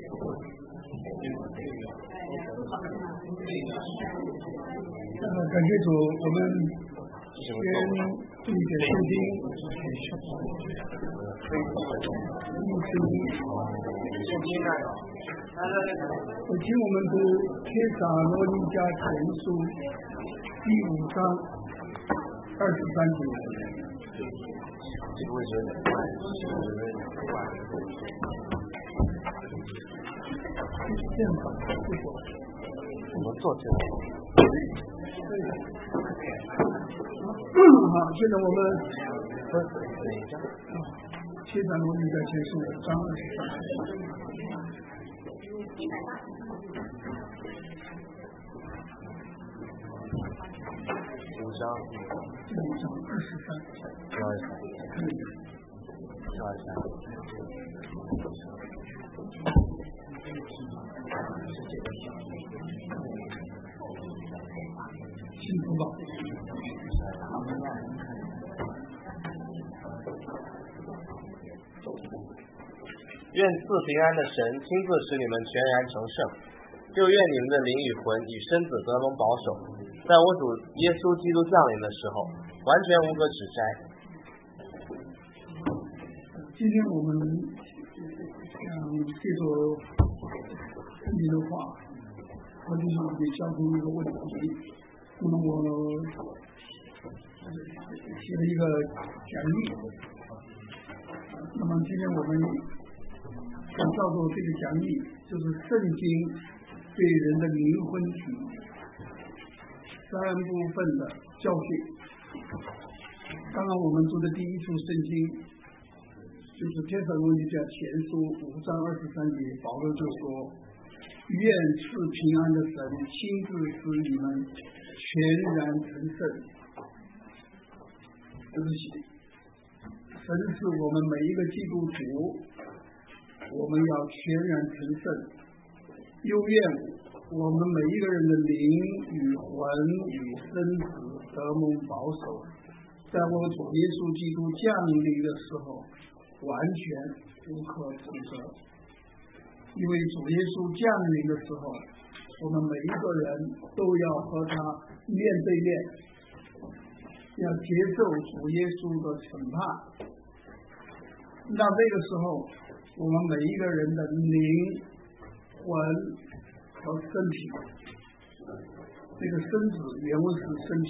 感谢主，我们先读一点圣经。我请我们读帖撒罗尼迦前书第5章23节。 我们做这个。 好，现在我们帖撒罗尼迦前书5章23节。幸福吧。 愿赐平安的神亲自使你们全然成圣，就愿你们的灵与魂与身子得蒙保守，在我主耶稣基督降临的时候，完全无可指摘。 今天我们想借着圣经的话，和弟兄姐妹交通一个问题。那么我写了一个讲义。那么今天我们想照着这个讲义，就是圣经对人的灵魂体3部分的教训。刚刚我们读的第一处圣经就是帖撒罗尼迦前书5章23节，保罗就说：愿赐平安的神亲自使你们全然成圣。这是神是我们每一个基督徒，我们要全然成圣，又愿我们每一个人的灵与魂与身子得蒙保守，在我主耶稣基督降临的时候完全无可指责。因为主耶稣降临的时候，我们每一个人都要和他面对面，要接受主耶稣的审判。那这个时候，我们每一个人的灵、魂和身体，这个身子原文是身体，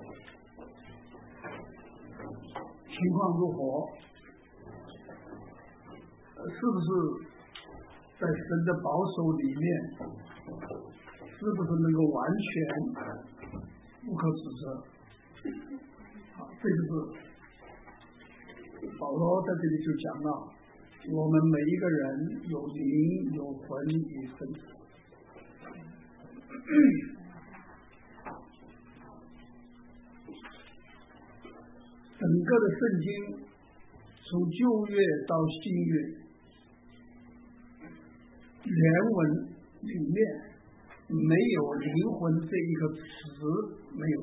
情况如何？是不是在神的保守里面，是不是能够完全不可指责？好，这就是保罗在这里就讲到，我们每一个人有灵、有魂、有身体。整个的圣经从旧约到新约，原文里面没有灵魂这一个词，没有的。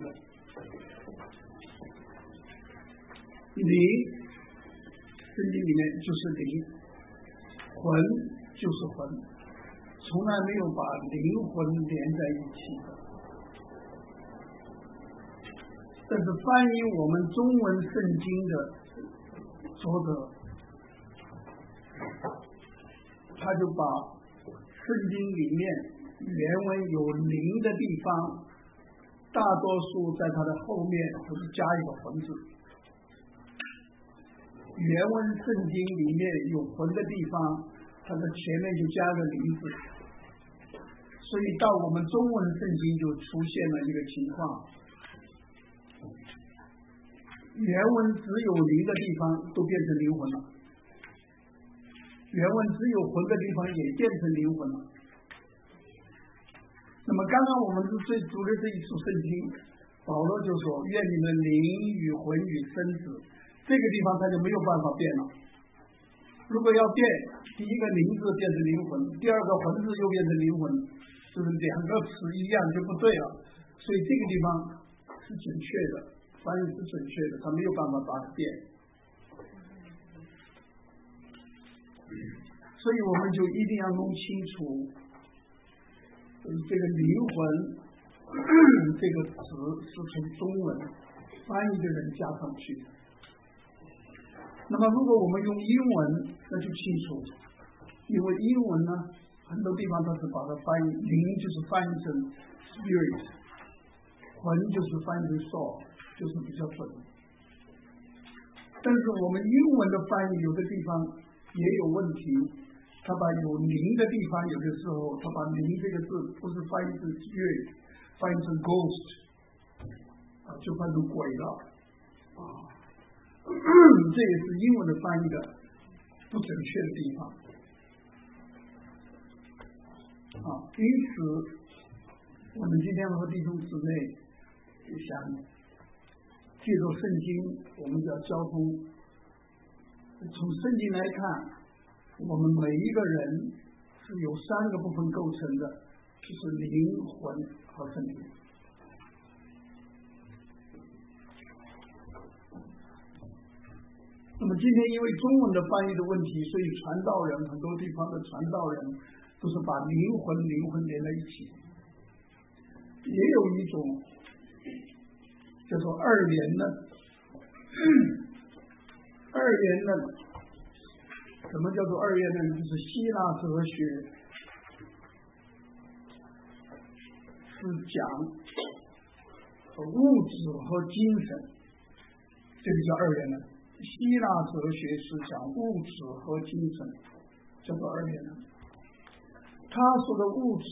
灵，圣经里面就是灵，魂就是魂，从来没有把灵魂连在一起的。但是翻译我们中文圣经的作者，他就把圣经里面原文有灵的地方，大多数在它的后面都是加一个魂字。原文圣经里面有魂的地方，它的前面就加个灵字，所以到我们中文圣经就出现了一个情况，原文只有灵的地方都变成灵魂了，原文只有魂的地方也变成灵魂了。那么刚刚我们是最读的这一处圣经，保罗就说：愿你们灵与魂与身子，这个地方他就没有办法变了。如果要变，第一个灵字变成灵魂，第二个魂字又变成灵魂，就是两个词一样就不对了。所以这个地方是准确的，翻译是准确的，他没有办法把它变。所所以我们就一定要弄清楚这个灵魂这个词是从中文翻译的人加上去的。那么如果我们用英文，那就清楚，因为英文呢很多地方它是把它翻译，灵就是翻译成 spirit， 魂就是翻译成 soul， 就是比较准。但是我们英文的翻译有的地方也有问题，他把有灵的地方有的时候他把灵这个字不是翻译成 spirit， 翻译成 ghost， 就翻成鬼了这也是英文的翻译的不准确的地方因此我们今天和弟兄姊妹想借助圣经，我们就要交通。从圣经来看，我们每一个人是由3个部分构成的，就是灵魂和身体。那么今天因为中文的翻译的问题，所以传道人很多地方的传道人都是把灵魂连在一起。也有一种叫做二元论。二元论什么叫做二元论？就是希腊哲学是讲物质和精神，这个叫二元论。希腊哲学是讲物质和精神，叫做二元论。他说的物质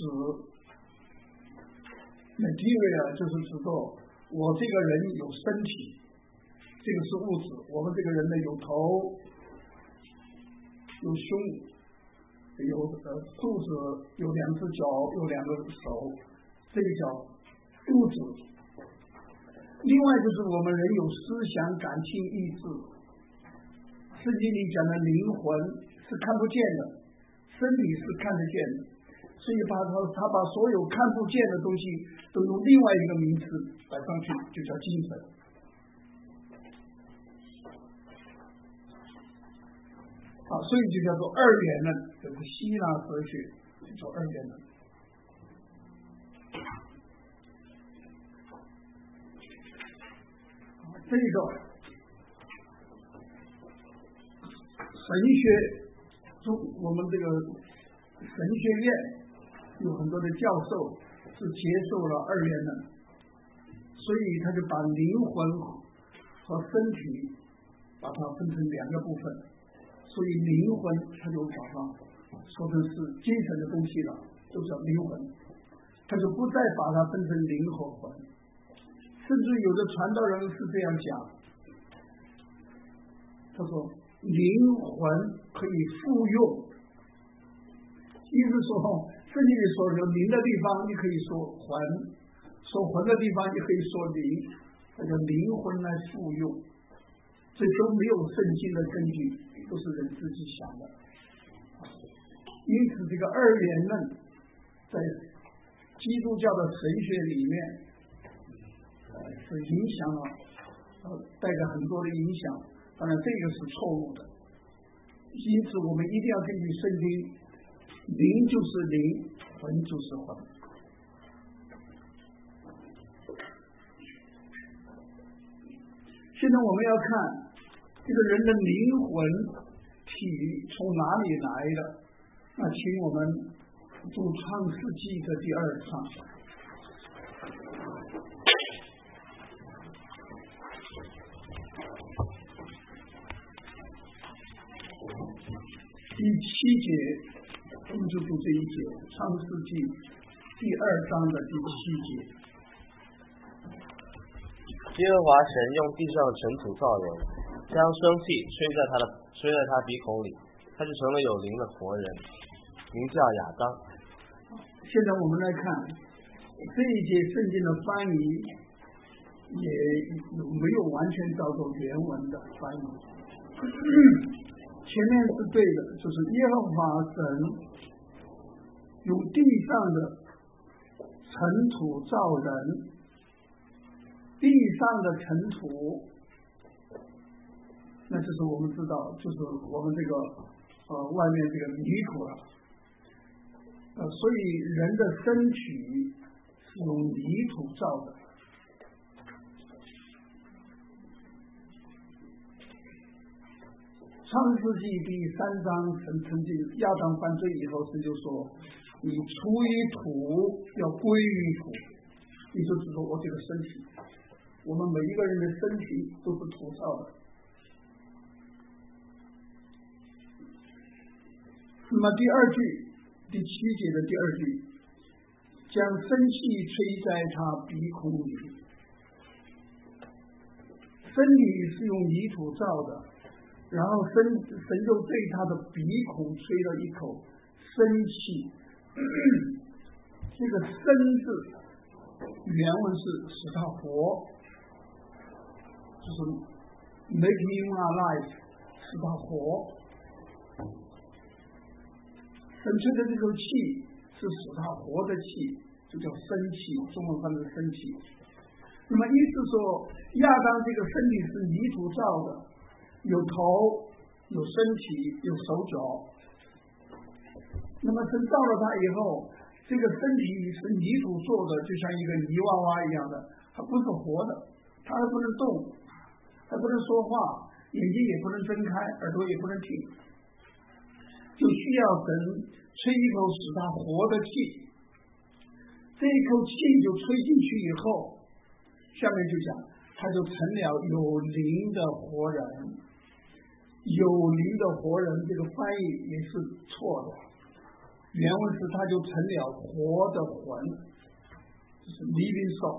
material 就是指到我这个人有身体，这个是物质。我们这个人呢有头，有胸，有肚子，有2只脚，有2个手，这个叫物质。另外就是我们人有思想、感情、意志。圣经里讲的灵魂是看不见的，身体是看得见的，所以他把所有看不见的东西都用另外一个名词摆上去，就叫精神。所以就叫做二元论，这是希腊哲学就叫二元论。这个神学中，我们这个神学院有很多的教授是接受了二元论，所以他就把灵魂和身体把它分成2个部分，所以灵魂他就把它说成是精神的东西了，就叫灵魂，他就不再把它分成灵和魂。甚至有的传道人是这样讲，他说灵魂可以复用，意思说圣经里说有灵的地方你可以说魂，说魂的地方你可以说灵，那叫灵魂来复用，这都没有圣经的根据，都是人自己想的。因此这个二元论在基督教的神学里面是影响了带着很多的影响，当然这个是错误的。因此我们一定要根据圣经，灵就是灵，魂就是魂。现在我们要看这个人的灵魂体从哪里来的，那请我们读创世纪的第2章。第7节，我们就读这一节，创世纪第2章的第7节。 耶和华神用地上的尘土造人，将生气吹在他鼻孔里，他就成了有灵的活人，名叫亚当。 现在我们来看这一节圣经的翻译，也没有完全照着原文的翻译。前面是对的，就是耶和华神用地上的尘土造人，地上的尘土，那就是我们知道，就是我们这个外面这个泥土了。所以人的身体是用泥土造的。创世纪第3章，神曾经亚当犯罪以后，神就说：“你出于土，要归于土。”也就是说，我这个身体，我们每一个人的身体都是土造的。那么第2句，第7节的第2句，将生气吹在他鼻孔里。身体是用泥土造的。然后神就对他的鼻孔吹了一口生气。这个生字原文是使他活，就是 making him alive， 使他活。神吹的这口气是使他活的气，就叫生气，中文翻译生气。那么意思说，亚当这个身体是泥土造的，有头，有身体，有手脚。那么神造了他以后，这个身体是泥土做的，就像一个泥娃娃一样的，它不是活的，它还不能动，还不能说话，眼睛也不能睁开，耳朵也不能听，就需要神吹一口使它活的气。这一口气就吹进去以后，下面就讲，他就成了有灵的活人。有灵的活人这个翻译也是错的，原文是他就成了活的魂，就是 living soul。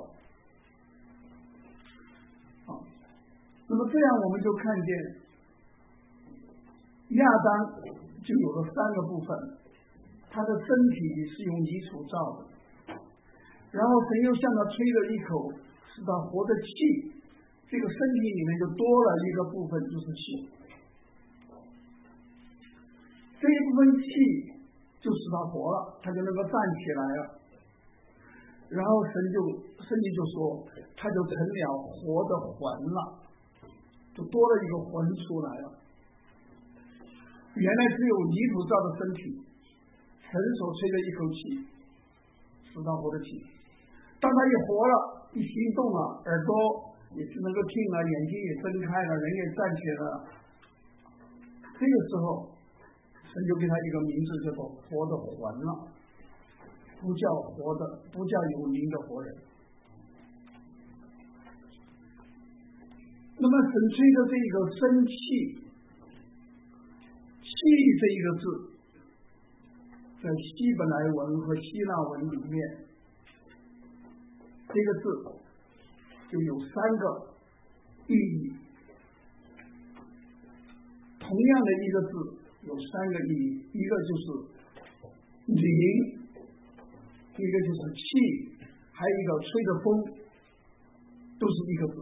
那么这样我们就看见亚当就有了3个部分，他的身体是用泥土造的，然后神又向他吹了一口使他活的气，这个身体里面就多了一个部分，就是气。这一部分气就使他活了，他就能够站起来了。然后圣经就说，他就成了活的魂了，就多了一个魂出来了。原来只有泥土造的身体，神所吹的一口气，使他活的气。当他一活了，一行动了，耳朵也是能够听了，眼睛也睁开了，人也站起来了。这个时候，神就给他一个名字，叫做活的魂了，不叫活的，不叫有灵的活人。那么神吹的这个生气，气这一个字，在希伯来文和希腊文里面，这个字就有3个意义。同样的一个字有3个意义，一个就是灵，一个就是气，还有一个吹的风，都是一个字。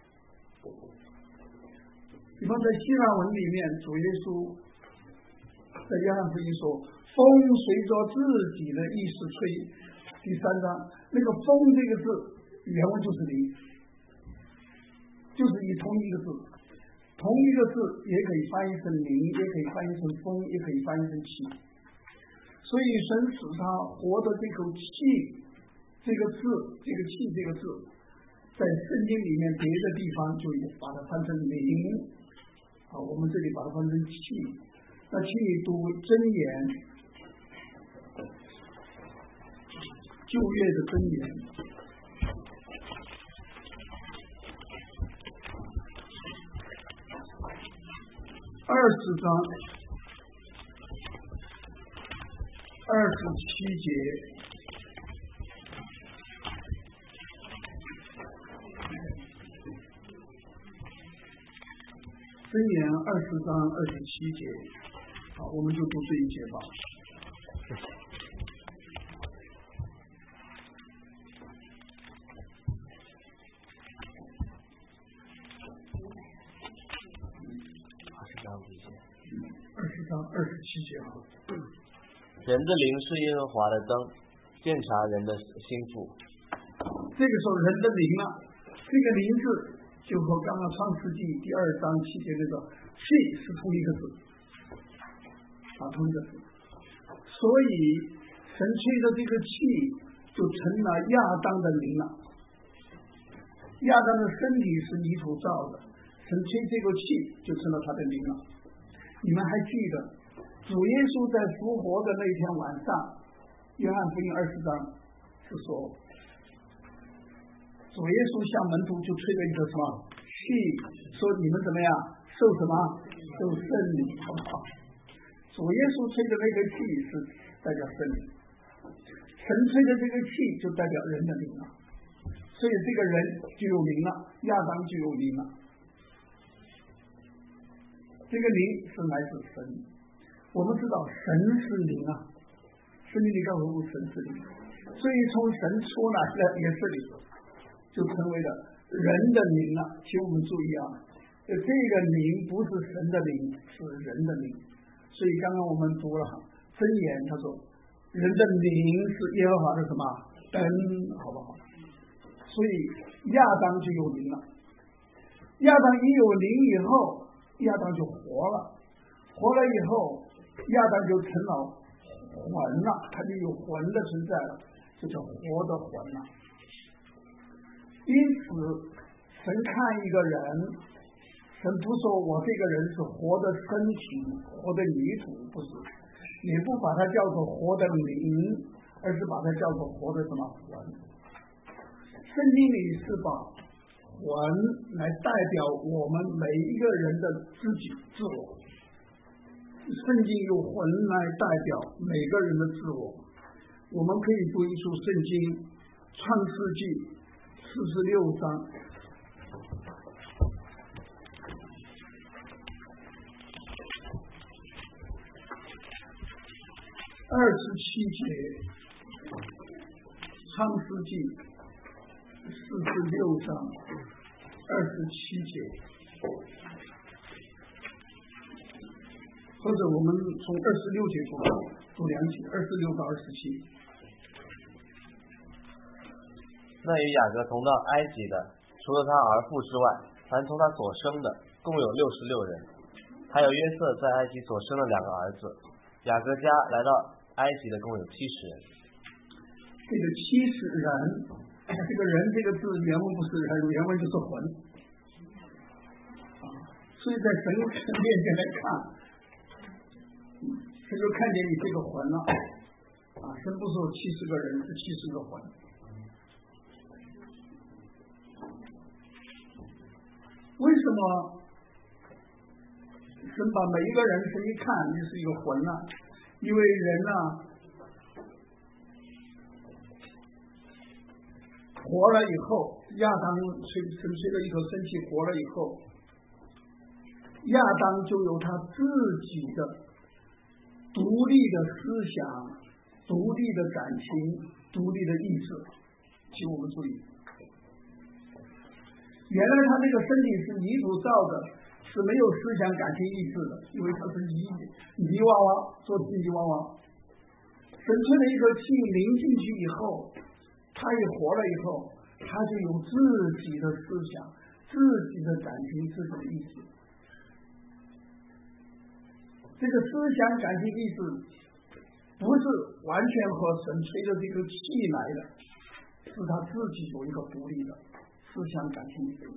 比方在希腊文里面，主耶稣在约翰福音说，风随着自己的意思吹。第3章那个风这个字原文就是灵，就是以同一个字，同一个字也可以翻译成灵，也可以翻译成风，也可以翻译成气。所以神使他活的这口气这个字，这个气这个字，在圣经里面别的地方就把它翻成灵，我们这里把它翻成气。那请你读箴言，旧约的箴言20章27节。箴言20章27节，好，我们就读这一节吧。20章27节啊。 人的灵是耶和华的灯，鉴察人的心腹。 这个时候人的灵啊，这个灵字就和刚刚创世纪第2章7节那个气是同一个字。 打通的。所以神吹的这个气就成了亚当的灵了。亚当的身体是泥土造的，神吹这个气就成了他的灵了。你们还记得主耶稣在复活的那天晚上，约翰福音20章是说，主耶稣向门徒就吹了一个什么气，说你们怎么样受什么受圣灵，好不好？主耶稣吹的那个气是代表圣灵，神吹的这个气就代表人的灵了，所以这个人就有灵了，亚当就有灵了。这个灵是来自神，我们知道神是灵啊，圣经里告诉我们神是灵，所以从神出来的也是灵，就成为了人的灵了。请我们注意啊，这个灵不是神的灵，是人的灵。所以刚刚我们读了箴言，他说人的灵是耶和华的什么灯，好不好？所以亚当就有灵了。亚当一有灵以后，亚当就活了，活了以后亚当就成了魂了，他就有魂的存在了，这叫活的魂了。因此神看一个人，神不说我这个人是活的身体，活的泥土，不是，也不把它叫做活的灵，而是把它叫做活的什么魂。圣经里是把魂来代表我们每一个人的自己自我，圣经用魂来代表每个人的自我。我们可以读一处圣经创世纪46章27节，创世纪46章27节，或者我们从26节读两节，26到27。 那与雅各同到埃及的，除了他儿妇之外，凡从他所生的，共有66人，还有约瑟在埃及所生的2个儿子。雅各家来到埃及的共有70人。 这个70人，这个人这个字原文不是人，原文就是魂。所以在神面前来看，神就看见你这个魂了。神不说70个人，是70个魂。为什么神把每一个人神一看就是一个魂呢？因为人呢活了以后，亚当神吹了一口生气活了以后，亚当就有他自己的独立的思想、独立的感情、独立的意志。请我们注意，原来他这个身体是泥土造的，是没有思想感情意志的，因为他是泥娃娃，做泥娃娃。神吹了一口气淋进去以后，他也活了以后，他就有自己的思想、自己的感情、自己的意志。这个思想感情意志不是完全和神吹的这个气来的，是他自己有一个独立的思想感情意志。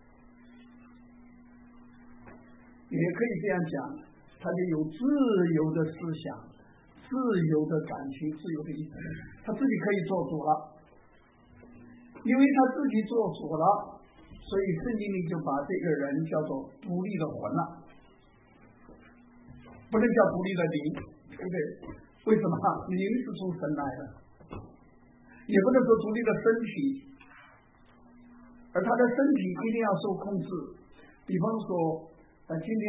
也可以这样讲，他就有自由的思想、自由的感情、自由的意志，他自己可以做主了。因为他自己做主了，所以圣经里就把这个人叫做独立的魂了，不能叫独立的灵，对不对？为什么？灵是从神来的，也不能说独立的身体，而他的身体一定要受控制。比方说今天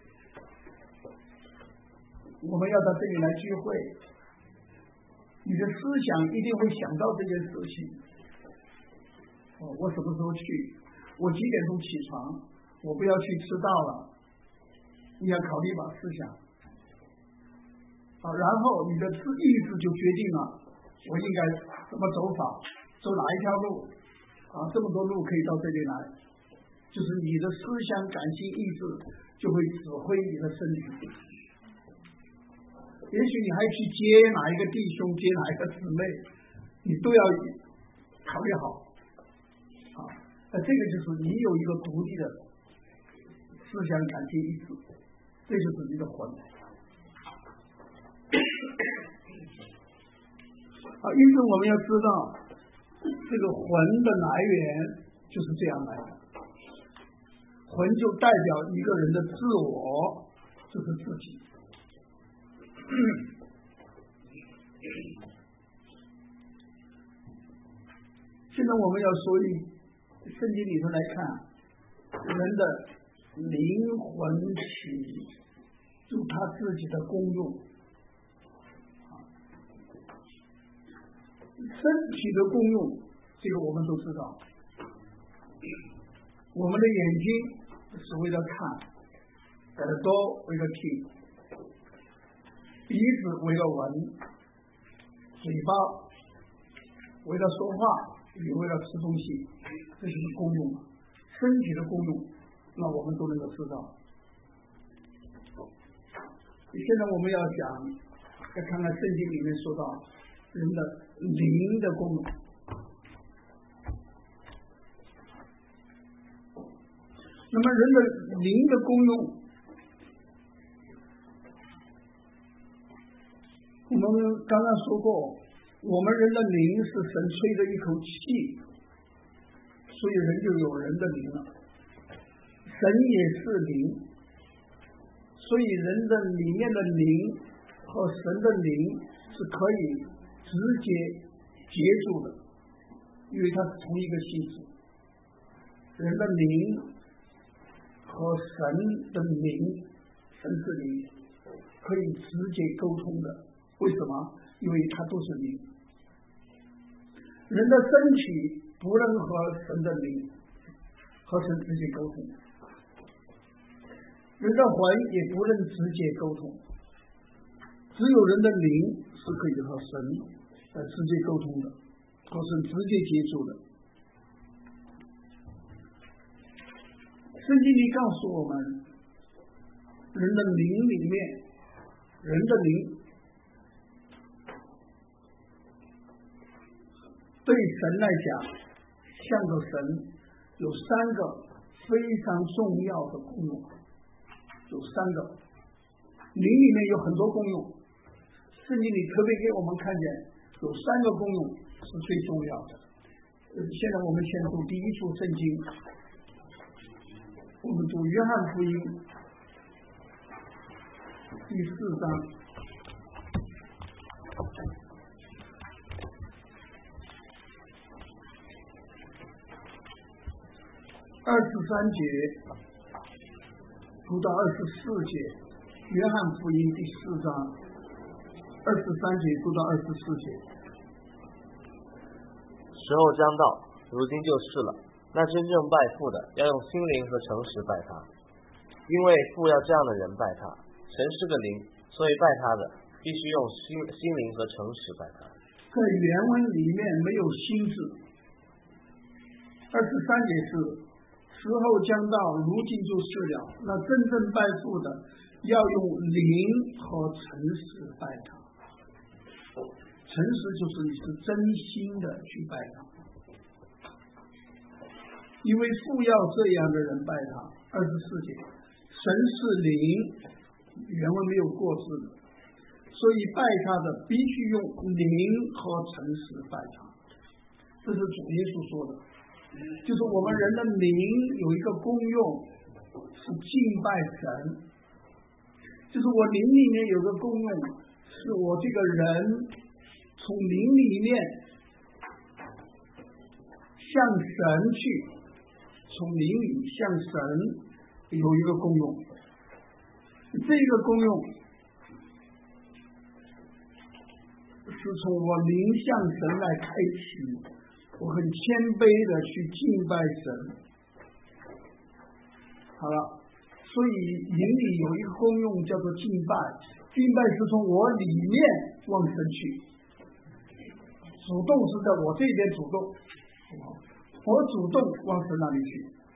我们要到这里来聚会，你的思想一定会想到这件事情。我什么时候去？我几点钟起床？我不要去迟到了。你要考虑吧，思想。然后你的意志就决定了，我应该怎么走法，走哪一条路。这么多路可以到这里来，就是你的思想、感情、意志就会指挥你的身体。 也许你还去接哪一个弟兄，接哪一个姊妹，你都要考虑好啊。这个就是你有一个独立的思想感情意志，这就是你的魂。因此我们要知道这个魂的来源就是这样来的。魂就代表一个人的自我，就是自己。现在我们要说圣经里头来看，人的灵魂体有他自己的功用，身体的功用，这个我们都知道。我们的眼睛是为了看，耳朵为了听，鼻子为了闻，嘴巴为了说话，也为了吃东西，这就是功用。身体的功用，那我们都能够知道。现在我们要讲，要看看圣经里面说到人的灵的功用。那么人的灵的功用，我们刚刚说过，我们人的灵是神吹的一口气，所以人就有人的灵了。神也是灵，所以人的里面的灵和神的灵是可以直接接触的，因为它是同一个性质。人的灵和神的灵，神是灵，可以直接沟通的。为什么？因为它都是灵。人的身体不能和神的灵和神直接沟通，人的魂也不能直接沟通，只有人的灵是可以和神直接沟通的，和神直接接触的。圣经里告诉我们，人的灵里面，人的灵对神来讲，像个神，有3个非常重要的功用，有3个。灵里面有很多功用，圣经里特别给我们看见有3个功用是最重要的。现在我们先读第一处圣经。我们读约翰福音第4章23节读到24节，约翰福音第4章23节读到24节。 时候将到，如今就是了。那真正拜父的，要用心灵和诚实拜他，因为父要这样的人拜他。神是个灵，所以拜他的必须用心灵和诚实拜他。 在原文里面没有心字。23节是时候将到，如今就是了。那真正拜父的，要用灵和诚实拜他。诚实就是你是真心的去拜他。因为父要这样的人拜他。24节，神是灵，原文没有过字的，所以拜他的必须用灵和诚实拜他。这是主耶稣说的，就是我们人的灵有一个功用是敬拜神，就是我灵里面有个功用，是我这个人从灵里面向神去，从灵里向神有一个功用。这个功用是从我灵向神来开启，我很谦卑的去敬拜神。好了，所以灵里有一个功用叫做敬拜，敬拜是从我里面往神去，主动是在我这边主动，我主动往神那里去，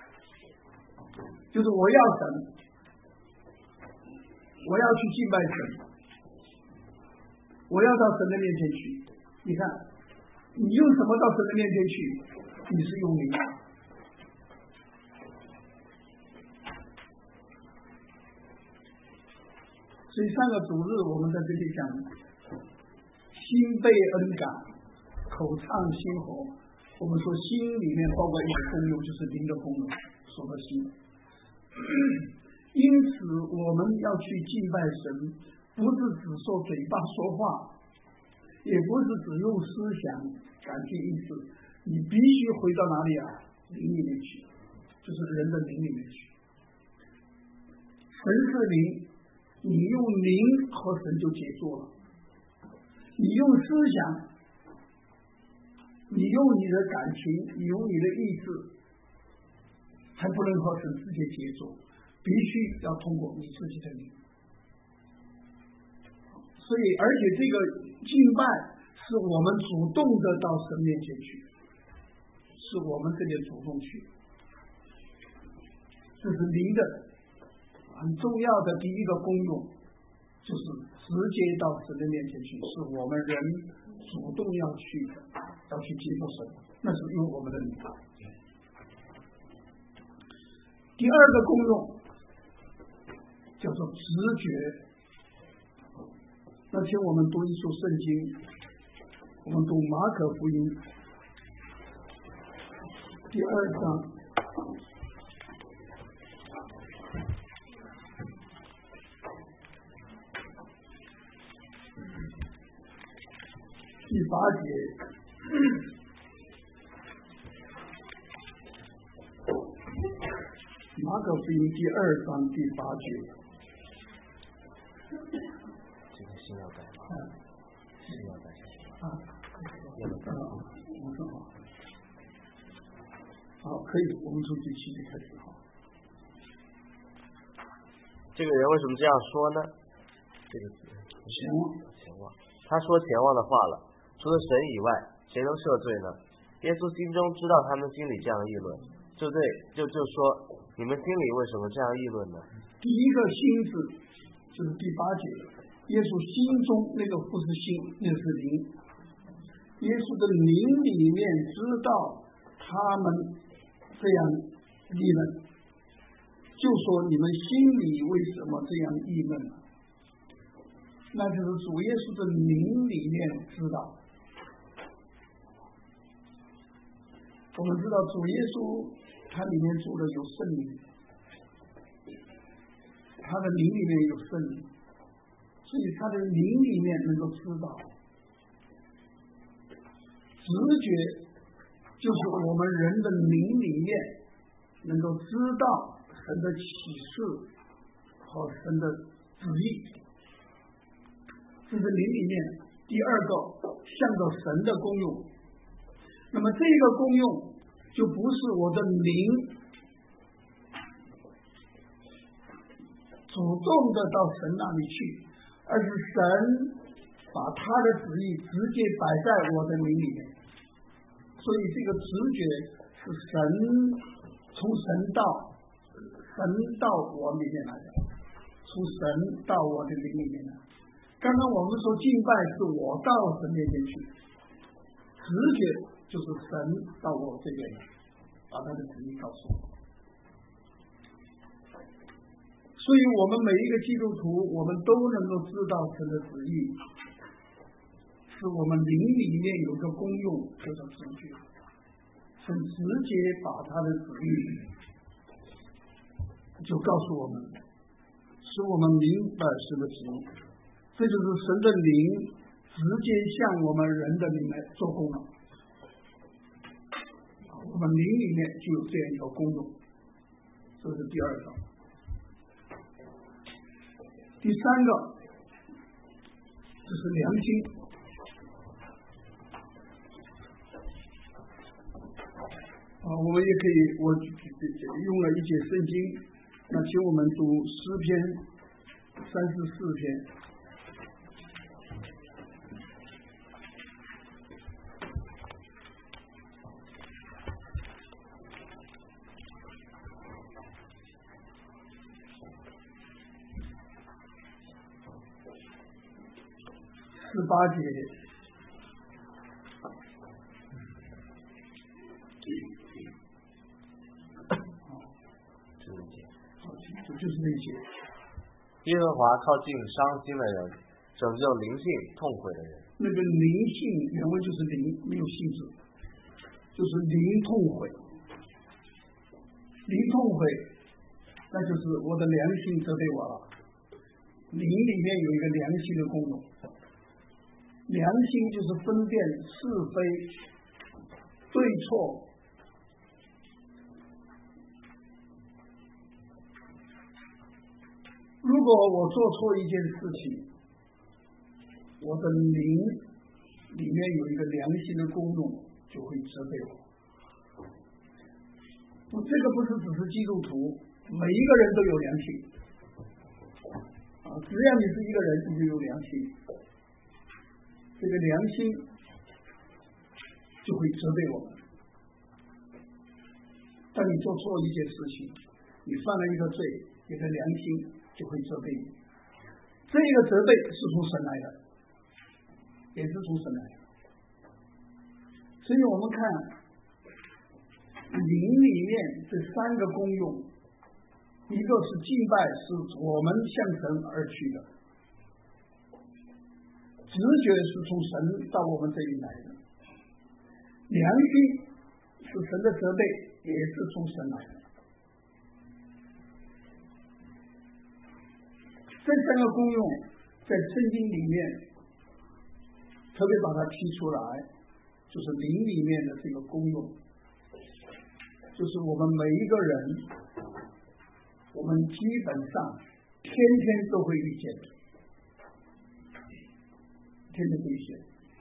就是我要神，我要去敬拜神。 我要到神的面前去。你看，你用什么到神的面前去？你是用灵。所以上个主日我们在这里讲，心被恩感，口唱心和。我们说心里面包括一个功用，就是灵的功能，说的心。因此我们要去敬拜神，不是只说嘴巴说话，也不是只用思想感觉意志，你必须回到哪里啊？灵里面去，就是人的灵里面去。神是灵，你用灵和神就解作了。你用思想，你用你的感情，你用你的意志，还不能和神直接解作，必须要通过你自己的灵。所以，而且这个敬拜是我们主动的到神面前去，是我们这边主动去，这是灵的很重要的第一个功用，就是直接到神的面前去，是我们人主动要去的，要去接受神，那是用我们的灵。第二个功用叫做直觉。那请我们读一处圣经，我们读马可福音第2章第8节。马可福音第2章第8节。 这个心要改吗？心要改啊， 要不改？ 我说好，可以，我们从第7节开始。好， 这个人为什么这样说呢？这个前往，他说前往的话了，除了神以外，谁能赦罪呢？耶稣心中知道他们心里这样议论，就说，你们心里为什么这样议论呢？ 第一个心字就是第8节，耶稣心中那个不是心，那是灵。耶稣的灵里面知道他们这样议论，就说你们心里为什么这样议论呢？那就是主耶稣的灵里面知道。我们知道主耶稣他里面住的有圣灵，他的灵里面有圣灵，所以他的灵里面能够知道。直觉就是我们人的灵里面能够知道神的启示和神的旨意，这是灵里面第二个向着神的功用。那么这个功用就不是我的灵主动的到神那里去，而是神把他的旨意直接摆在我的灵里面。所以这个直觉是神从神到我里面来的，从神到我的灵里面来。刚刚我们说敬拜是我到神面前去，直觉就是神到我这边把他的旨意告诉我。所以我们每一个基督徒，我们都能够知道神的旨意，是我们灵里面有个功用，叫做直觉。神直接把他的旨意就告诉我们，使我们明白神的旨意。这就是神的灵直接向我们人的灵来做功了。我们灵里面就有这样一个功用，这是第二个。第三个就是良心。我们也可以，我用了一节圣经，那请我们读诗篇34篇。诗 18节。就是这些。 耶和华靠近伤心的人，拯救灵性痛悔的人。 那个灵性原文就是灵，没有性质，就是灵痛悔。灵痛悔，那就是我的良心责备我了。灵里面有一个良心的功能，良心就是分辨是非、对错。如果我做错一件事情，我的灵里面有一个良心的功用，就会责备我。这个不是只是基督徒，每一个人都有良心。只要你是一个人，你就有良心。这个良心就会责备我们。当你做错一件事情，你犯了一个罪，你的良心就会责备你。这个责备是从神来的，也是从神来的。所以我们看灵里面这3个功用，一个是敬拜，是我们向神而去的；直觉是从神到我们这里来的；良心是神的责备，也是从神来的。这3个功用在圣经里面特别把它提出来，就是灵里面的这个功用，就是我们每一个人，我们基本上天天都会遇见的，天天会遇见。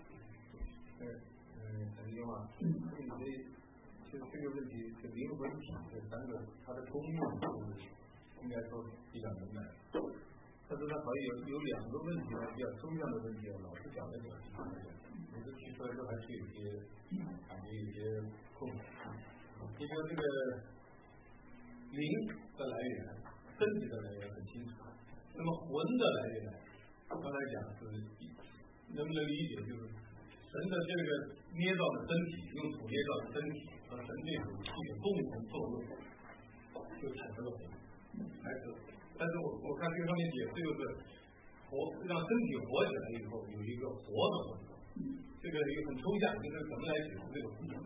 陈兄啊，其实这个问题，这灵魂体这3个，它的功用是应该说比较明白。但是它好像有2个问题呢，比较抽象的问题，老是讲的每次提出来都还是有些感觉有些困难。你说这个灵的来源、身体的来源很清楚，那么魂的来源，刚才讲是能不能理解，就是神的这个捏造的身体，用土捏造的身体和神这种气的共同作用，就产生了魂，还是？但是我看这个上面解释就是让身体活起来以后有一个活的魂，这个也很抽象，就是怎么来解释这个问题？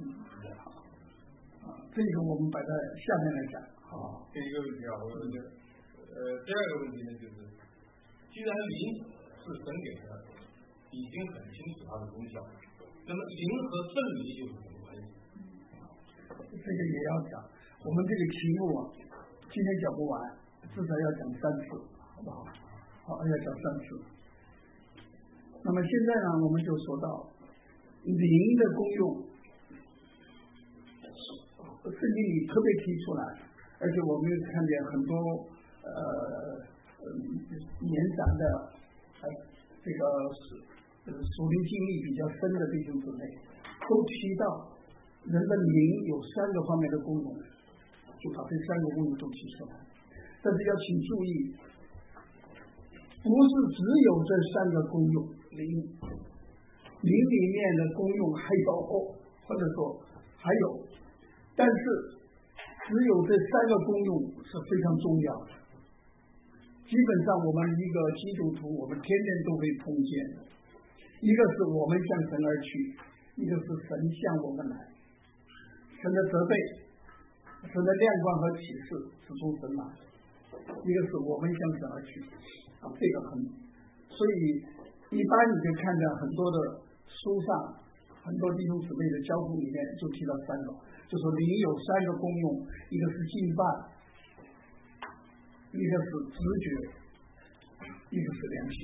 这个我们把它下面来讲。 好，这一个问题啊，我觉得第2个问题呢，就是既然灵是神给的，已经很清楚它的功效，那么灵和圣灵又是什么关系？ 这个也要讲。我们这个题目啊，今天讲不完，至少要讲3次，好不好？好，要讲3次。那么现在呢，我们就说到灵的功用，圣经里特别提出来，而且我们又看见很多年长的这个属灵经历比较深的弟兄姊妹，都提到人的灵有3个方面的功能，就把这3个功能都提出来。但是要请注意，不是只有这3个功用，灵里面的功用还包括，或者说还有，但是只有这3个功用是非常重要的。基本上我们一个基督徒，我们天天都会碰见的，一个是我们向神而去，一个是神向我们来。神的责备，神的亮光和启示是从神来的，一个是我们向神而去，这个所以一般你就看见很多的书上，很多弟兄姊妹的交通里面就提到3个，就说灵有3个功用，一个是敬拜，一个是直觉，一个是良心。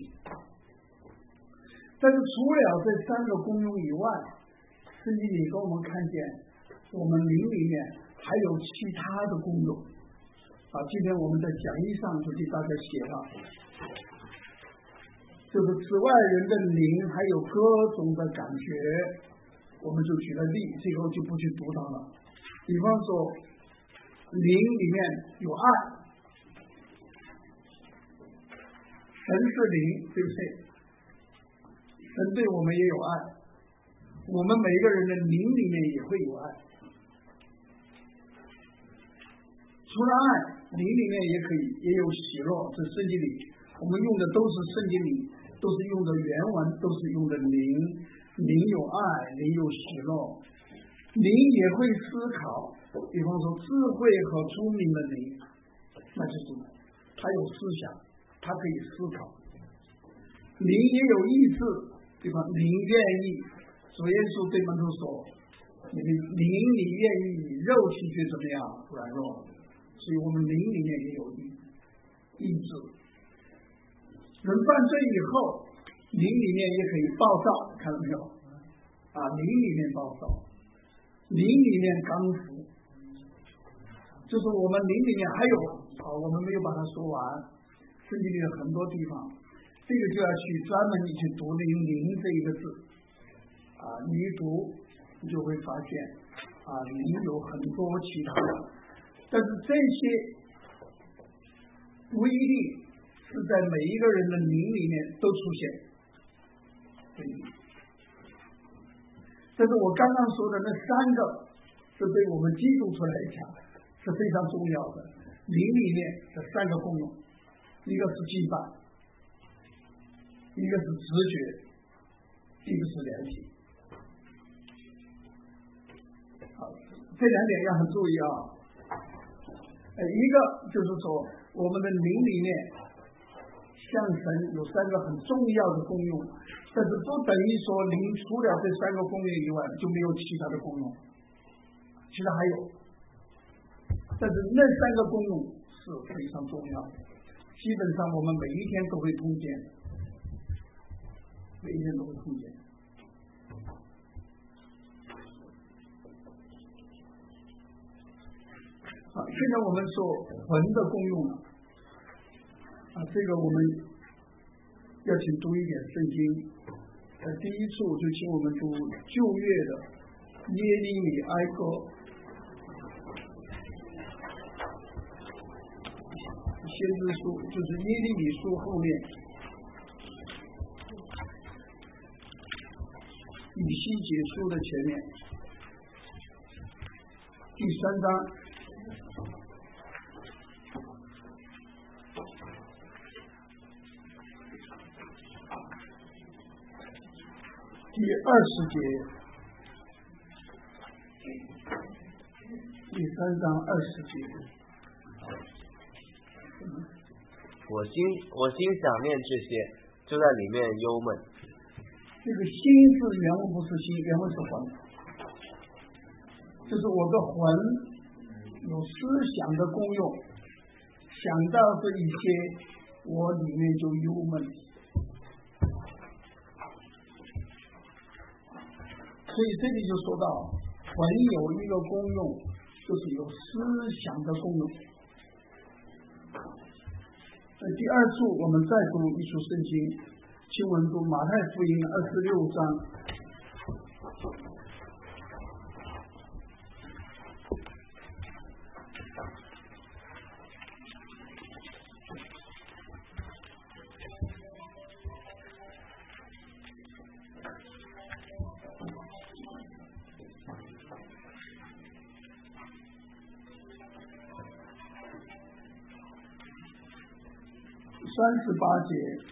但是除了这3个功用以外，圣经里给我们看见我们灵里面还有其他的功用。今天我们在讲义上就给大家写了，就是此外人的灵还有各种的感觉，我们就举了例，这个我就不去读它了。比方说灵里面有爱，神是灵，对不对？ 神对我们也有爱，我们每个人的灵里面也会有爱。除了爱，灵里面也有喜乐，这圣经里我们用的都是圣经里都是用的原文，都是用的灵，灵有爱，灵有喜乐，灵也会思考，比方说智慧和聪明的灵，那就是他有思想，他可以思考。灵也有意志，对吧？灵愿意，主耶稣对门徒说，你的灵里愿意，你肉体却怎么样软弱，所以我们灵里面也有意志。人犯罪以后，灵里面也可以暴躁，看到没有？灵里面暴躁，灵里面刚服，就是我们灵里面还有我们没有把它说完，圣经里有很多地方，这个就要去专门你去读灵这一个字，你一读你就会发现灵有很多其他的，但是这些不一定是在每一个人的灵里面都出现，但是我刚刚说的那三个是对我们基督徒来讲是非常重要的，灵里面的三个功用，一个是敬拜，一个是直觉，一个是联系。这两点要很注意一个就是说我们的灵里面向神有三个很重要的功用，但是不等于说灵除了这三个功用以外就没有其他的功用，其实还有，但是那三个功用是非常重要的，基本上我们每一天都会碰见，每一天都会碰见。现在我们说魂的功用了，这个我们要请读一点圣经。第一处就请我们读旧约的耶利米哀歌，先知书就是耶利米书后面以西结书的前面第3章第20节，第3章20节。 我心想念这些，就在里面忧闷。 这个心字原文不是心，原文是魂，就是我的魂有思想的功用，想到这一些，我里面就忧闷。所以这里就说到魂有一个功用，就是有思想的功用。第二处我们再读一处圣经，经文读马太福音26章38节。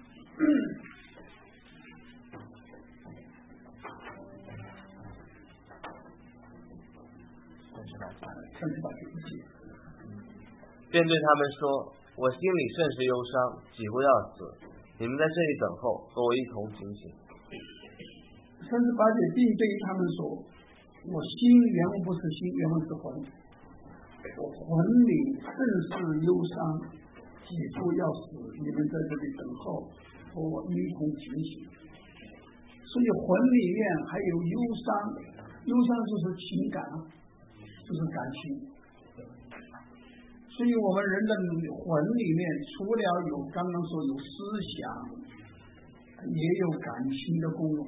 便对他们说，我心里甚是忧伤，几乎要死，你们在这里等候，和我一同警醒。 38节并对他们说，我心原文不是心，原文是魂，我魂里甚是忧伤，几乎要死，你们在这里等候，和我一同警醒。所以魂里面还有忧伤，忧伤就是情感，就是感情。所以我们人的魂里面除了有刚刚说有思想，也有感情的功用。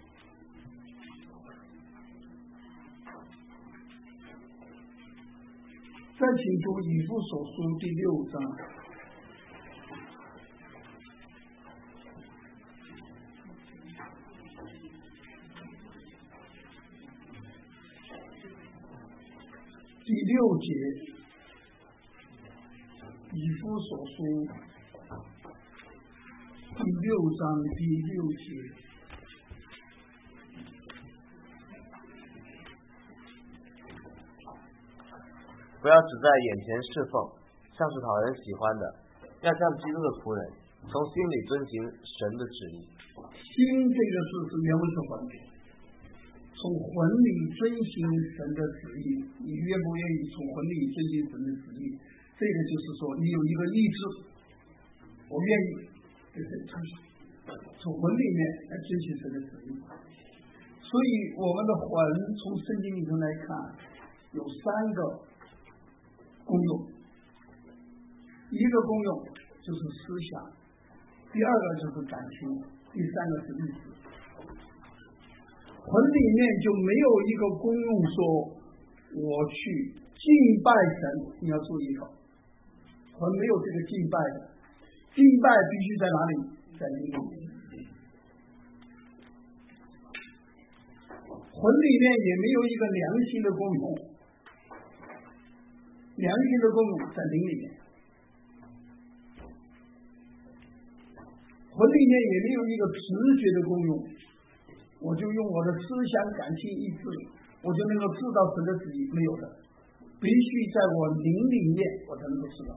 再请读以弗所书第6章。 第6节，以弗所书第6章第6节。 不要只在眼前侍奉，像是讨人喜欢的，要像基督的仆人，从心里遵行神的旨意。 心这个字是原文是魂，从魂里遵行神的旨意。你愿不愿意从魂里遵行神的旨意？这个就是说，你有一个意志，我愿意，从魂里面来遵行神的旨意。所以我们的魂从圣经里头来看，有3个功用。一个功用就是思想，第2个就是感情，第3个是意志。魂里面就没有一个功用说我去敬拜神，你要注意了，魂没有这个敬拜的，敬拜必须在哪里？在灵里面。魂里面也没有一个良心的功用，良心的功用在灵里面。魂里面也没有一个直觉的功用，我就用我的思想、感情、意志，我就能够知道神的旨意，没有的，必须在我灵里面我才能够知道。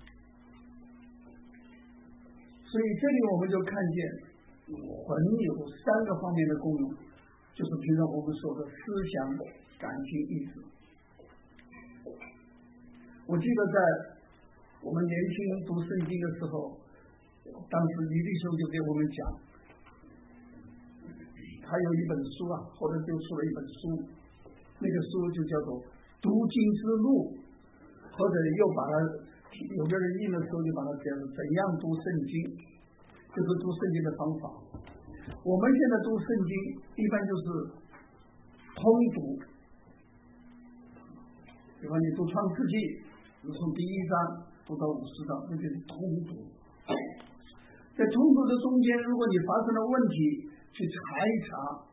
所以这里我们就看见魂有3个方面的功用，就是平常我们说的思想、感情、意志。我记得在我们年轻读圣经的时候，当时李弟兄就给我们讲，他有一本书啊，后来就出了一本书，那个书就叫做《读经之路》，或者又把它，有的人印的时候就把它叫做怎样读圣经，就是读圣经的方法。我们现在读圣经一般就是通读，比方你读创世纪，你从第1章读到50章，那就是通读。在通读的中间，如果你发生了问题，去查一查，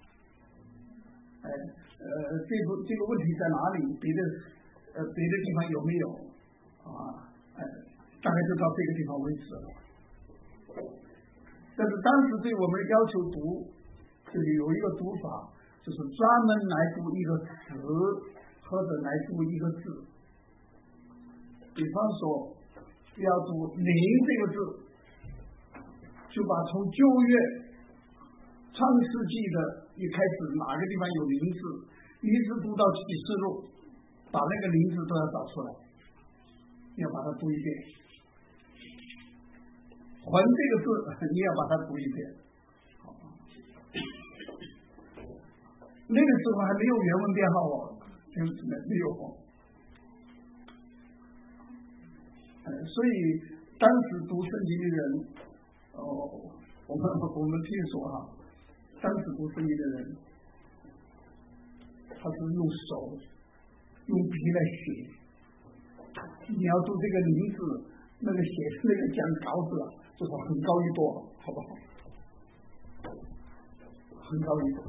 这个问题在哪里？别的地方有没有？大概就到这个地方为止了。但是当时对我们要求读，这里有一个读法，就是专门来读一个词，或者来读一个字。比方说，要读灵这个字，就把从旧约创世纪的一开始哪个地方有灵字，一直读到启示录，把那个灵字都要找出来，要把它读一遍。魂这个字你要把它读一遍。那个时候还没有原文编号哦，就是没有。所以当时读圣经的人，我们听说当时读圣经的人，他是用手用笔来写，你要读这个名字，那个写的那个讲稿子就是很高一朵，好不好？很高一朵。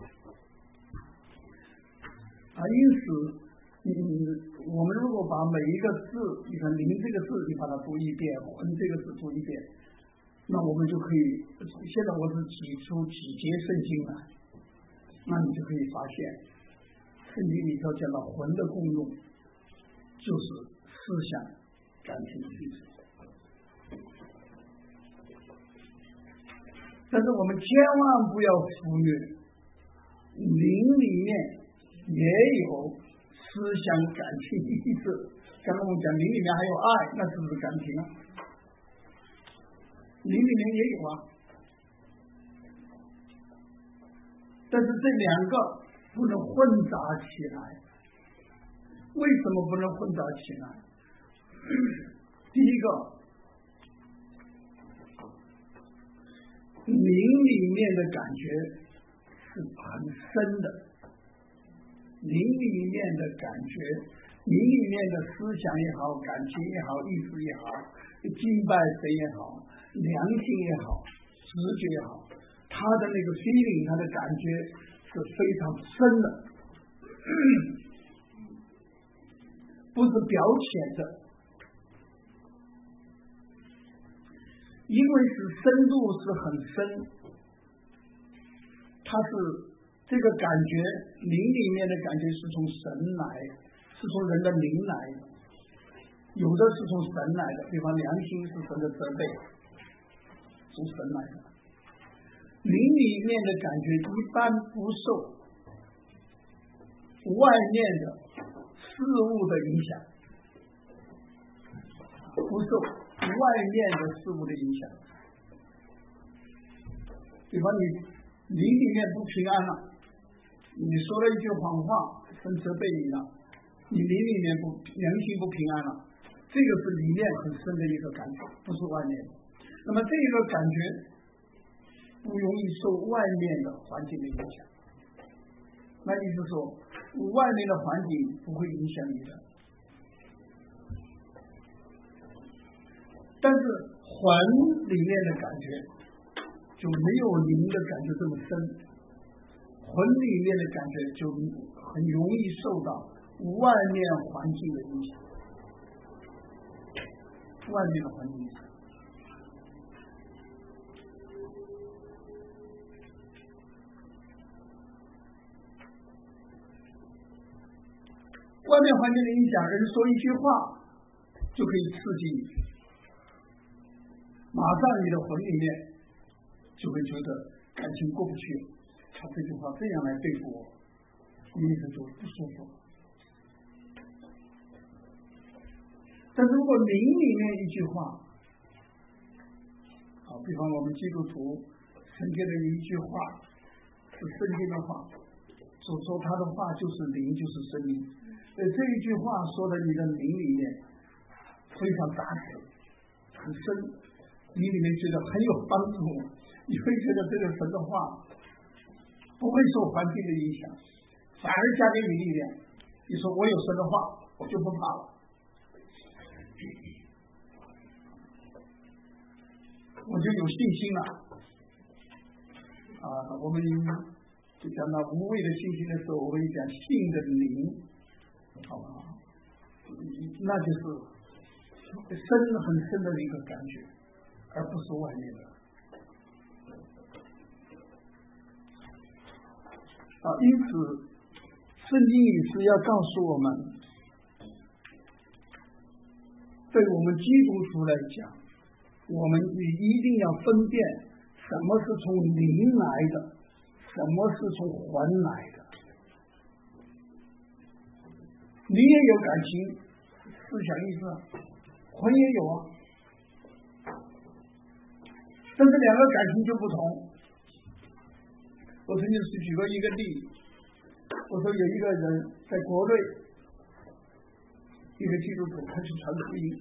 因此我们如果把每一个字，你看灵这个字你把它读一遍，魂这个字读一遍，那我们就可以，现在我是举出几节圣经来，那你就可以发现圣经里头讲到魂的功用就是思想、感情、意志。但是我们千万不要忽略，灵里面也有思想、感情、意志。刚刚我们讲灵里面还有爱，那是不是感情啊？灵里面也有啊。但是这2个不能混杂起来。为什么不能混杂起来？第一个，灵里面的感觉是很深的，灵里面的感觉，灵里面的思想也好，感情也好，意志也好，敬拜神也好，良心也好，直觉也好，他的那个 feeling， 他的感觉是非常深的。 不是表浅的，因为是深度是很深，它是这个感觉灵里面的感觉是从神来，是从人的灵来的，有的是从神来的，比方良心是神的责备，从神来的。灵里面的感觉一般不受外面的事物的影响，不受外面的事物的影响。比方你灵里面不平安了，你说了一句谎话，神责备你了，你灵里面良心不平安了，这个是里面很深的一个感觉，不是外面的。那么这个感觉不容易受外面的环境的影响，那意思说外面的环境不会影响你的，但是魂里面的感觉就没有灵的感觉这么深，魂里面的感觉就很容易受到外面环境的影响，外面的环境影响。外面环境的影响，人说一句话就可以刺激你，马上你的魂里面就会觉得感情过不去，他这句话这样来对付我，意思就不舒服。但如果灵里面一句话，比方我们基督徒圣经的一句话是圣经的话，所说他的话就是灵，就是生命。这一句话说的你的灵里面非常扎实很深，你里面觉得很有帮助，你会觉得这个神的话不会受环境的影响，反而加给你力量。你说我有神的话我就不怕了，我就有信心了。我们就讲到无谓的信心的时候，我会讲信的灵，好吧，那就是很深的一个感觉，而不是外面的。因此圣经也是要告诉我们，对我们基督徒来讲，我们一定要分辨什么是从灵来的，什么是从魂来的。你也有感情思想意识，魂也有啊，但是两个感情就不同。我曾经是举过一个例，我说有一个人在国内，一个基督徒，他去传福音，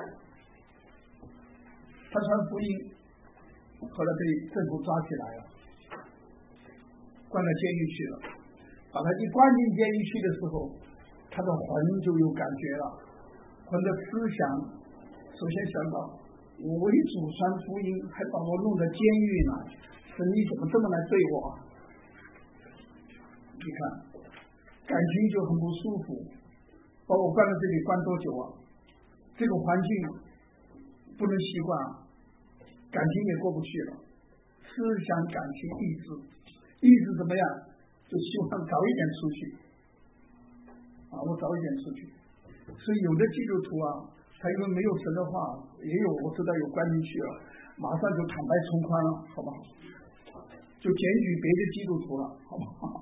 他传福音后来被政府抓起来了，关到监狱去了，把他一关进监狱去的时候，他的魂就有感觉了，魂的思想首先想到我为主传福音，还把我弄到监狱呢，神你怎么这么来对我？你看感情就很不舒服，把我关到这里关多久啊？这个环境不能习惯，感情也过不去了，思想感情意志怎么样？就希望早一点出去我早一点出去。所以有的基督徒他因为没有神的话，也有我知道有关进去了，马上就坦白从宽了，好不好？就检举别的基督徒了，好不好？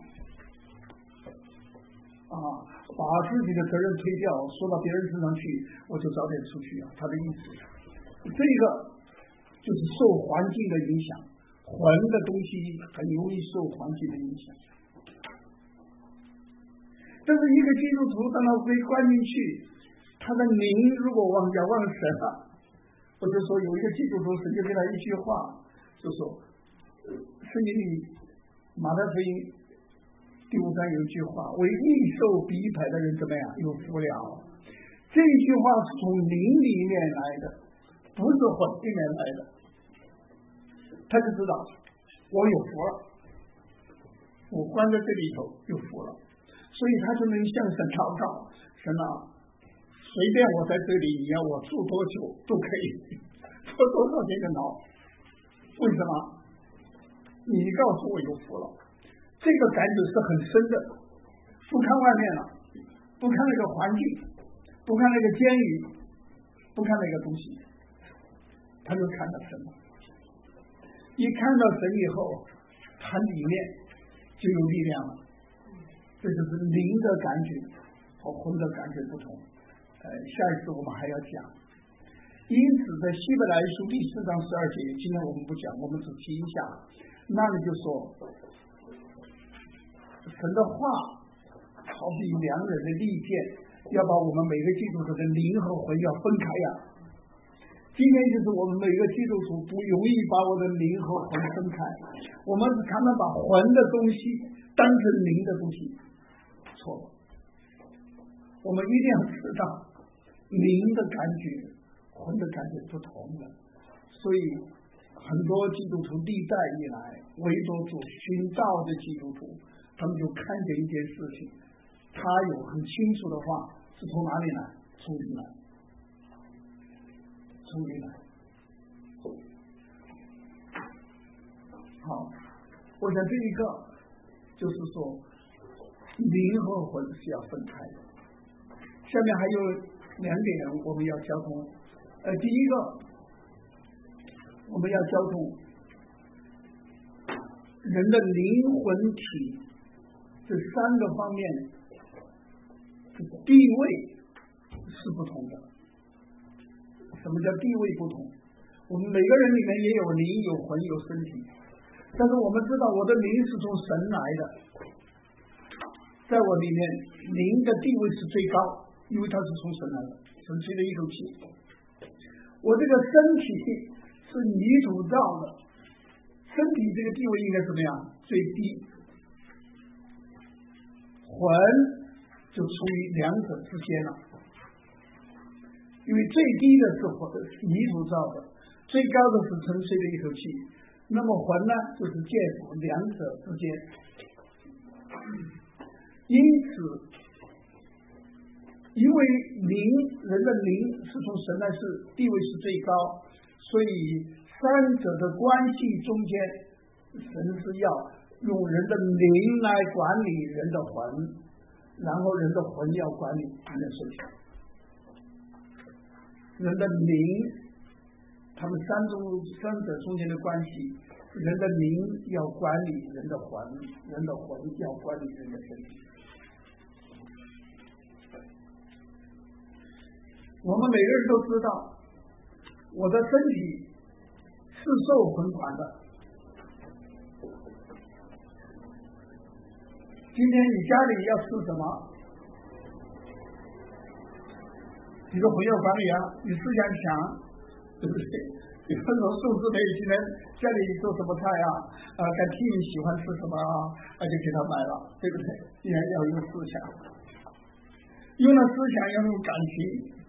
把自己的责任推掉，说到别人身上去，我就早点出去他的意思。这个就是受环境的影响，魂的东西很容易受环境的影响。但是一个基督徒当他被关进去，他的灵如果忘神了，我就说有一个基督徒神就给他一句话，就说圣经里马太福音第5章有一句话，为易受逼迫的人怎么样？有福了。这一句话是从灵里面来的，不是魂里面来的。他就知道我有福了，我关在这里头有福了，所以他就能向神祷告，神随便我在这里，你要我住多久都可以，做多少天的牢。为什么？你告诉我有福了。这个感觉是很深的，不看外面了，不看那个环境，不看那个监狱，不看那个东西，他就看到神了。一看到神以后，他里面就有力量了。这就是灵的感觉和魂的感觉不同。下一次我们还要讲。因此在希伯来书第4章12节，今天我们不讲，我们只提一下。那里就说，神的话好比两人的利剑，要把我们每个基督徒的灵和魂要分开呀。今天就是我们每个基督徒不容易把我的灵和魂分开，我们常常把魂的东西当成灵的东西，错了。我们一定要知道灵的感觉魂的感觉不同的，所以很多基督徒历代以来唯独主寻道的基督徒，他们就看见一件事情，他有很清楚的话是从哪里来？从灵来，从灵来。好，我想这一个就是说灵和魂是要分开的。下面还有2点我们要交通。第一个，我们要交通人的灵魂体这3个方面地位是不同的。什么叫地位不同？我们每个人里面也有灵、有魂、有身体，但是我们知道我的灵是从神来的，在我里面灵的地位是最高，因为它是从神来的，神吹的一口气。我这个身体是泥土造的，身体这个地位应该怎么样？最低。魂就处于两者之间了，因为最低的是泥土造的，最高的是神吹的一口气。那么魂呢，就是介乎两者之间。因此，因为人的灵是从神来是地位是最高，所以3者的关系中间，神是要用人的灵来管理人的魂，然后人的魂要管理人的身体。人的灵，他们3者中间的关系，人的灵要管理人的魂，人的魂要管理人的身体。我们每个人都知道，我的身体是受魂管的。今天你家里要吃什么？你的魂要管理啊，你思想强，对不对？比方说数字类，今天家里做什么菜啊？看 Tim 喜欢吃什么啊？就给他买了，对不对？你要用思想，用了思想要用感情。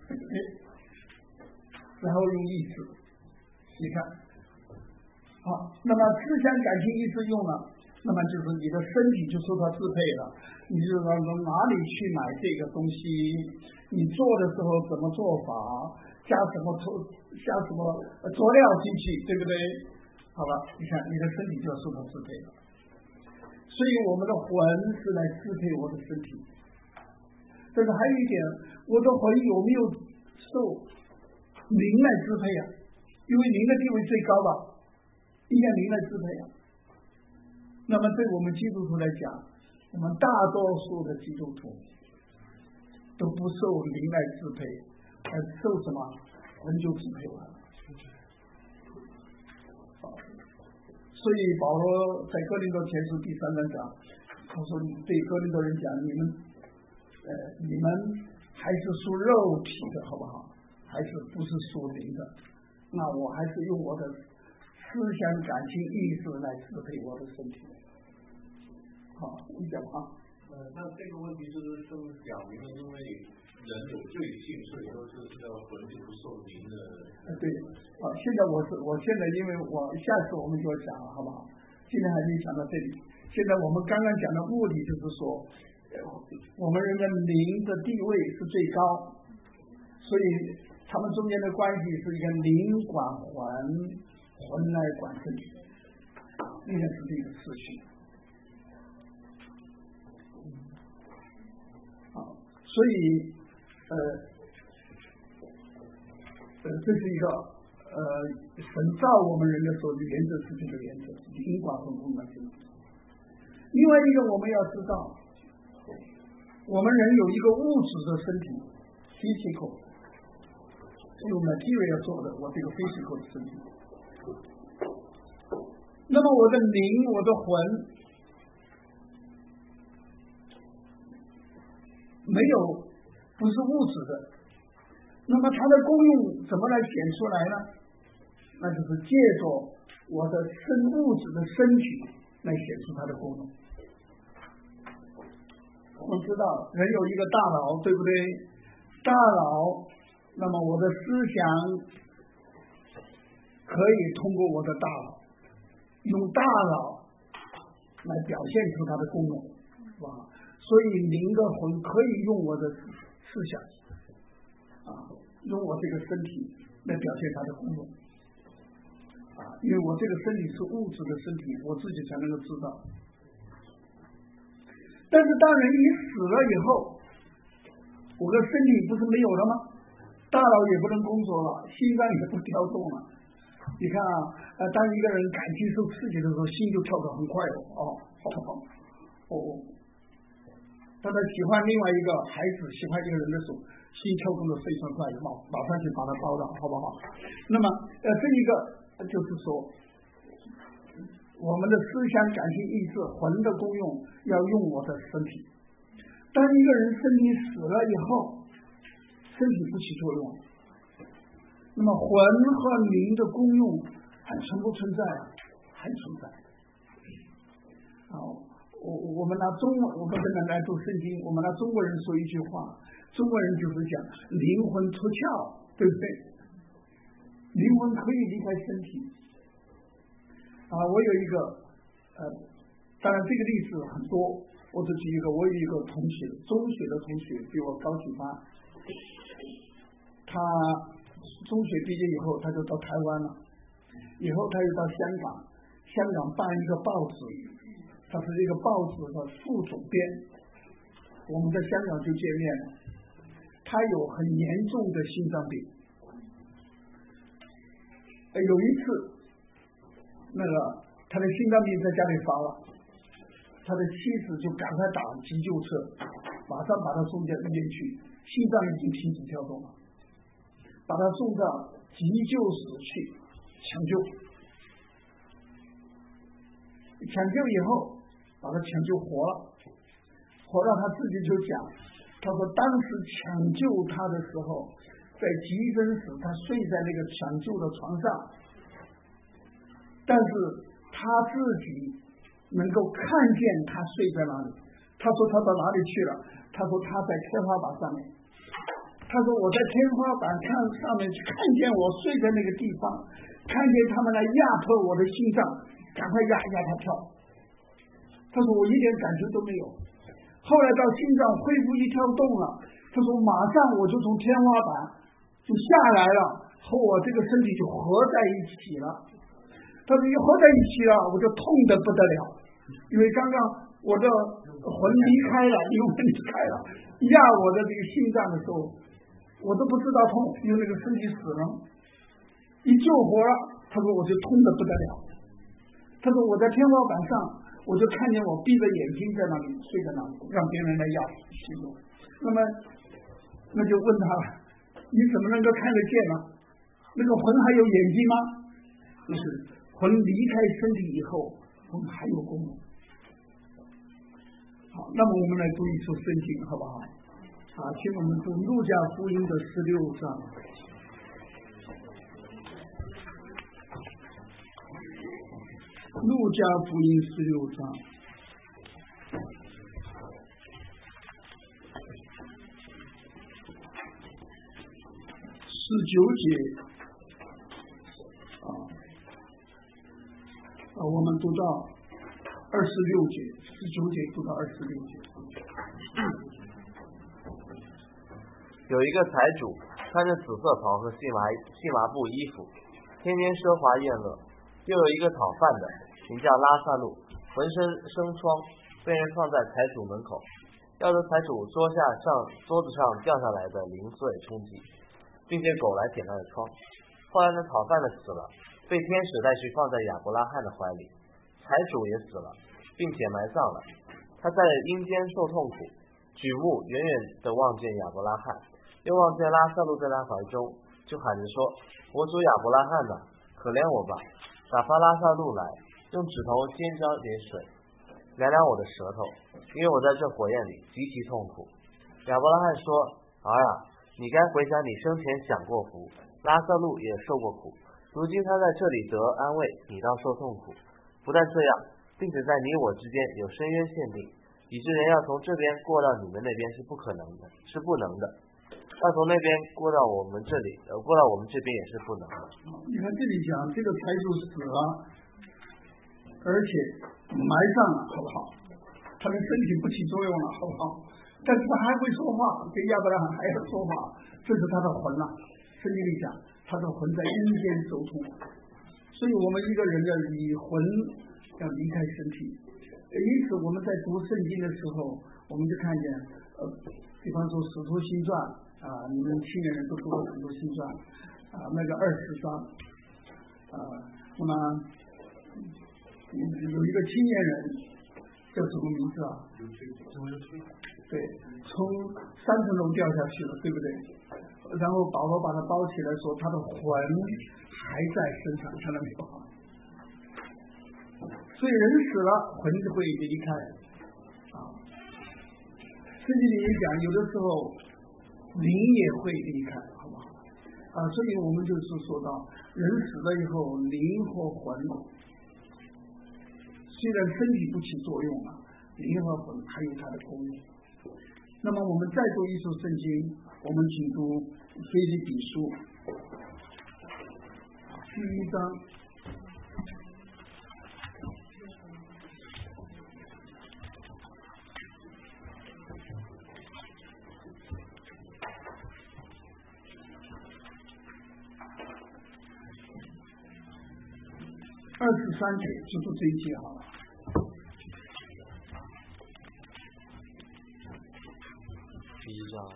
然后用意志，你看，好，那么思想、感情、意志用了，那么就是你的身体就受到支配了。你就从哪里去买这个东西，你做的时候怎么做法，加什么佐料进去，对不对？好了，你看你的身体就要受到支配了。所以我们的魂是来支配我的身体。但是还有一点，我的魂有没有受灵来支配啊？因为灵的地位最高吧，应该灵来支配啊。那么对我们基督徒来讲，我们大多数的基督徒都不受灵来支配，而受什么？魂就支配完了。所以保罗在哥林多前书第3章讲，他说对哥林多人讲，你们还是属肉体的，好不好？还是不是属灵的？那我还是用我的思想、感情、意志来支配我的身体。好，你讲话。 那这个问题就是表明了，因为人有罪性，所以说是这个魂就不受灵的。 对，现在我现在因为下次我们就要讲了，好不好？今天还没讲到这里。现在我们刚刚讲的目的就是说，我们人的灵的地位是最高， 所以他们中间的关系是一个灵管魂，魂来管身体，应该是这个次序。所以这是一个神造我们人的时候的原则是这个原则，灵管魂魂来身体。另外一个我们要知道，我们人有一个物质的身体 physical， 是用 material 做的，我这个 physical 的身体。那么我的灵，我的魂没有，不是物质的，那么它的功用怎么来显出来呢？那就是借着我的物质的身体来显出它的功能。我们知道人有一个大脑，对不对？大脑，那么我的思想可以通过我的大脑，用大脑来表现出它的功能，是吧？所以灵的魂可以用我的思想用我这个身体来表现它的功能因为我这个身体是物质的身体，我自己才能够知道。但是当人一死了以后，我的身体不是没有了吗？大脑也不能工作了，心脏也不跳动了。你看当一个人感情受刺激的时候，心就跳得很快当他喜欢另外一个孩子，喜欢一个人的时候，心跳动得非常快，马上就把他抱到，好不好？那么这一个就是说，我们的思想、感性、意志、魂的功用要用我的身体。当一个人身体死了以后，身体不起作用，那么魂和灵的功用还存不存在？还存在。我们拿中文，我们来读圣经，我们拿中国人说一句话，中国人就是讲灵魂出窍，对不对？灵魂可以离开身体。我有一个当然这个例子很多，我只举一个，我有一个同学，中学的同学比我高几班，他中学毕业以后他就到台湾了，以后他又到香港办一个报纸，他是这个报纸的副总编，我们在香港就见面了。他有很严重的心脏病，有一次他的心脏病在家里发了，他的妻子就赶快打急救车，马上把他送到医院去，心脏已经停止跳动了，把他送到急救室去抢救以后把他抢救活了，他自己就讲，他说当时抢救他的时候，在急诊室他睡在那个抢救的床上，但是他自己能够看见他睡在哪里。他说他到哪里去了？他说他在天花板上面。他说我在天花板上面看见我睡在那个地方，看见他们来压迫我的心脏，赶快压他跳。他说我一点感觉都没有。后来到心脏恢复一跳动了，他说马上我就从天花板就下来了，和我这个身体就合在一起了。他说一合在一起了，我就痛得不得了，因为刚刚我的魂离开了，灵魂离开了，压我的这个心脏的时候，我都不知道痛，因为那个身体死了，一救活了，他说我就痛得不得了。他说我在天花板上，我就看见我闭着眼睛在那里睡在那里，让别人来压心脏。那就问他了，你怎么能够看得见呢？那个魂还有眼睛吗？不是，魂离开身体以后，魂还有功能。好，那么我们来读一处圣经，好不好？请我们读路加福音的16章。路加福音16章19节，我们读到26节，19节读到26节。 有一个财主穿着紫色袍和细麻布衣服，天天奢华宴乐。又有一个讨饭的，名叫拉萨路，浑身生疮，被人放在财主门口，要得财主桌子上掉下来的零碎充饥，并且狗来舔他的疮。后来那讨饭的死了，被天使带去放在亚伯拉罕的怀里，财主也死了，并且埋葬了。他在阴间受痛苦，举目远远地望见亚伯拉罕，又望见拉萨路在他怀中，就喊着说：我主亚伯拉罕哪，可怜我吧，打发拉萨路来，用指头煎浇点水，凉凉我的舌头，因为我在这火焰里极其痛苦。亚伯拉罕说：儿啊，你该回想你生前享过福，拉萨路也受过苦，如今他在这里得安慰，你倒受痛苦。不但这样，并且在你我之间有深渊限定，以致人要从这边过到你们那边是不可能的，是不能的；要从那边过到我们这里，过到我们这边也是不能的。 你看这里讲，这个财主死了，而且埋葬了，好不好？他的身体不起作用了，好不好？但是他还会说话，跟亚伯拉罕还要说话，这是他的魂了。圣经里讲，他的魂在阴间走通，所以我们一个人的魂要离开身体。因此我们在读圣经的时候，我们就看见比方说使徒行传你们青年人都读过使徒行传那个20章那么有一个青年人叫什么名字啊？对，从3层楼掉下去了，对不对？然后保罗把他包起来说，他的魂还在身上，看到没有？所以人死了，魂就会离开圣经里讲，有的时候灵也会离开，好不好？所以我们就是说到，人死了以后，灵和魂虽然身体不起作用了，灵和魂还有它的功用。那么我们再读一首圣经，我们请读腓立比书第1章。23节就读这一节好了。 第1章。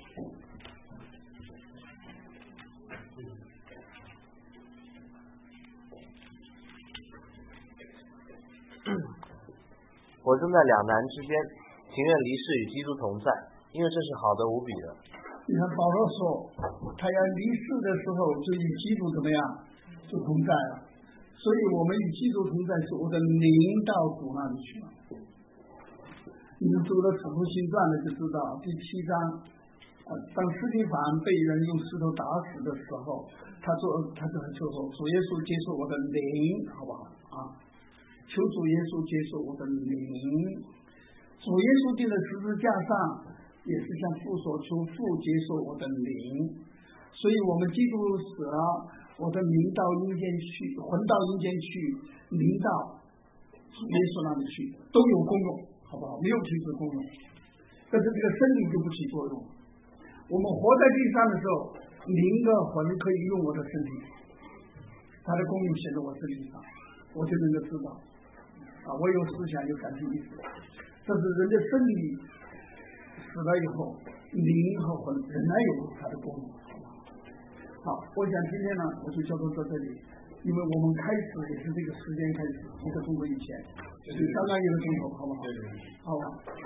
我正在两难之间，情愿离世与基督同在，因为这是好的无比的。 你看保罗说，他要离世的时候就与基督怎么样，就同在了。所以我们与基督同在，是我的灵到主那里去了。你们读了使徒行传的就知道，第7章，当司提反被人用石头打死的时候，他就说主耶稣接受我的灵，好不好求主耶稣接受我的灵。主耶稣钉在十字架上，也是向父所求，父接受我的灵。所以我们基督死了，我的灵到阴间去，魂到阴间去，灵到耶稣那里去，都有功用，好不好？没有停止功用，但是这个身体就不起作用。我们活在地上的时候，灵的魂可以用我的身体，它的功用显在我身体上，我就能够知道我有思想，有感情意识。这是人的身体死了以后，灵和魂仍然有它的功能。好，我想今天呢，我就交通到这里，因为我们开始也是这个时间开始，1个钟头以前，所以刚刚1个钟头，好不好？好吧，好。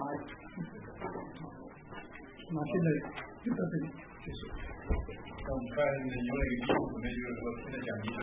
那现在就到这里结束。 那我们看因为就是说现在讲